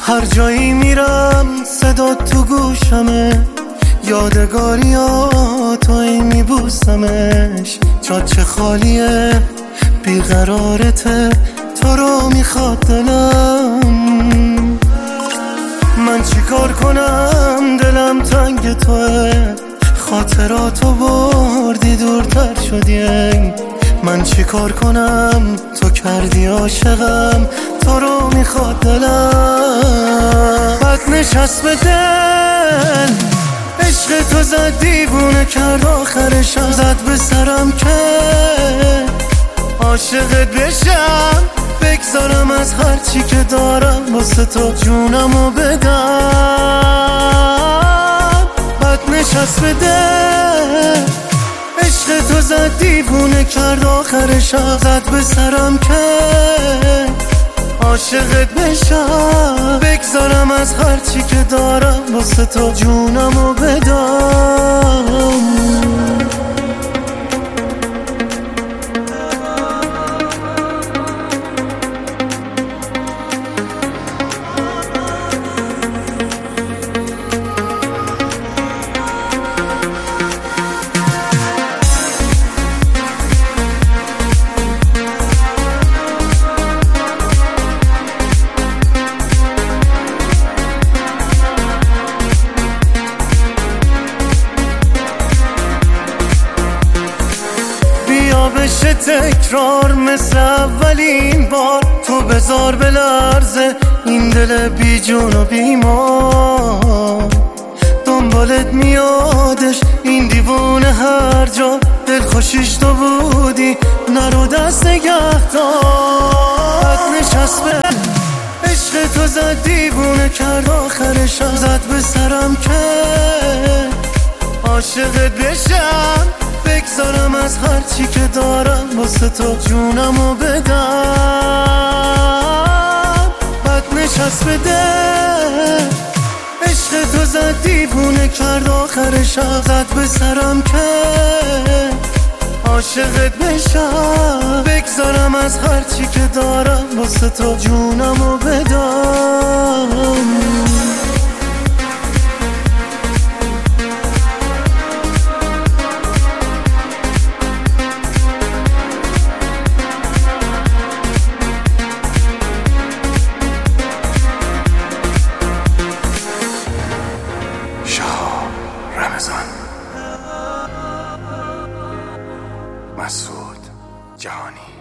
هر جایی میرم صدا تو گوشمه، یادگاریاتو میبوسمش. جاچه خالیه بیقرارته، تو رو میخواد دلم. من چیکار کنم دلم تنگ توه، خاطراتو بردی دورتر شدی. من چیکار کنم تو کردی عاشقم، تو رو میخواد دلم. بد نشست به دل، عشق تو زد دیوونه کرد، آخرشم زد به سرم که عاشقت بشم، بگذارم از هرچی که دارم واسه تو جونمو بدم. بد نشست به دل، عشق تو زد دیوونه کرد، آخرشم زد به سرم که عاشقت بشم، بگذارم از هرچی که دارم واسه تو جونمو بدم. بشه تکرار مثل اولین بار، تو بذار بلرزه این دل بی جون و بیمار. دنبالت میادش این دیوونه هر جا، دل خوشیش تو بودی نرو دست نگه دار. بد نشست به عشق تو زد دیوونه کرد، آخرشم زد به سرم که عاشقت بشم، بگذارم از هرچی که دارم واسه تو جونمو بدم. بد نشست به دل، عشق تو زد دیوونه کرد، آخرشم زد به سرم که عاشقت بشم، بگذارم از هرچی که دارم واسه تو جونمو بدم. مسعود جهانی.